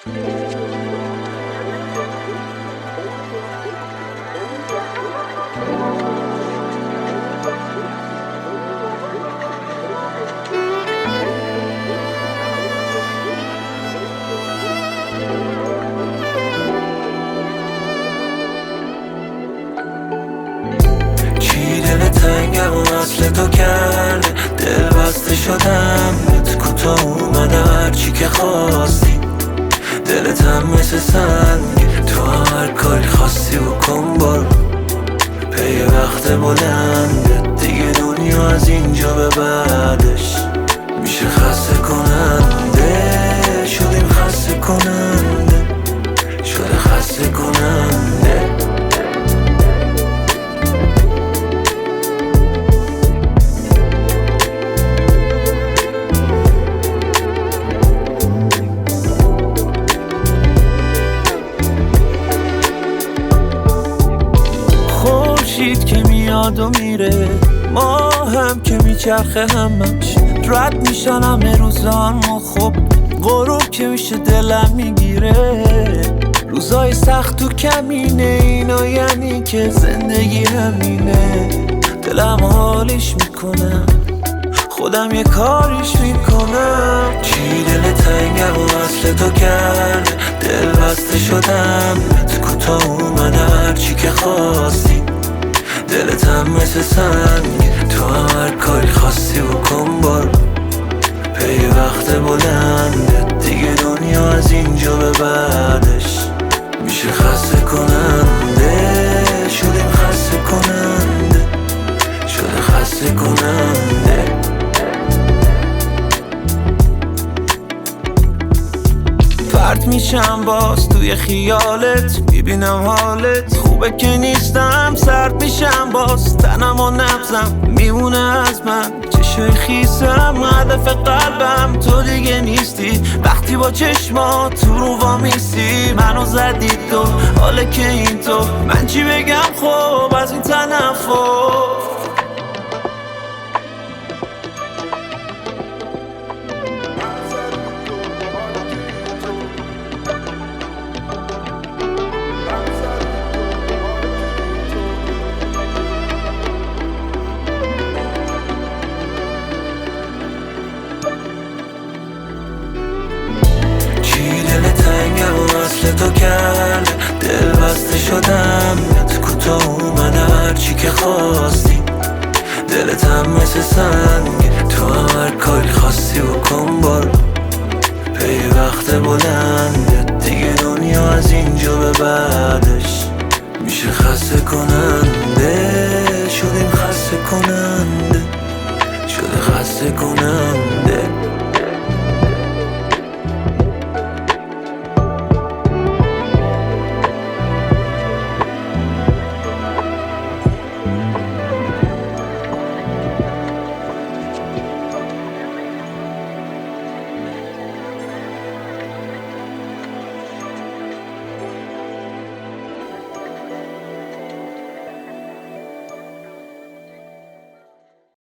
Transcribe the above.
چی دل تنگم و وصل تو کرده، دل بسته شدم بهت کوتاه اومدم هرچی که خواستی. دلت هم مثل سنگ، تو هم هر کاری خواستی بکن برو. پی وقت بلنده دیگه، دنیا از اینجا به بعدش میشه خسته کننده. شدیم خسته کننده، شده خسته کننده. خورشید که میاد و میره، ما هم که میچرخه همش رد میشن همه روزان. ما خب غروب که میشه دلم میگیره. روزای سخت و کمینه، اینا یعنی که زندگی همینه. دلم حالیش میکنم، خودم یه کاریش میکنم. چی دل تنگم و وصل تو کرده، دل بسته شدم بهت کوتاه اومدم هرچی که خواستی. دلت هم مثل سنگ، تو هم هر کاری خواستی بکن برو. پی وقت بلنده دیگه، دنیا از اینجا به بعدش میشه خسته کننده. شدیم خسته کننده، شده خسته کننده. پرت میشم باز توی خیالت، میبینم حالت خوبه که نیستم. سرد میشم باز تنم و نبزم میمونه از من چشای خیسم. هدف قلبم تو دیگه نیستی، وقتی با چشمات تو رو وامیستی. منو زدی تو، حاله که این تو، من چی بگم خب از این تنفر. تو کرده دل بسته شدم بهت کوتاه اومدم هرچی که خواستی. دلت هم مثل سنگ، تو هم هر کاری خواستی بکن برو. پی وقت بلنده دیگه، دنیا از اینجا به بعدش میشه خسته کننده. شدیم خسته کننده، شده خسته کننده.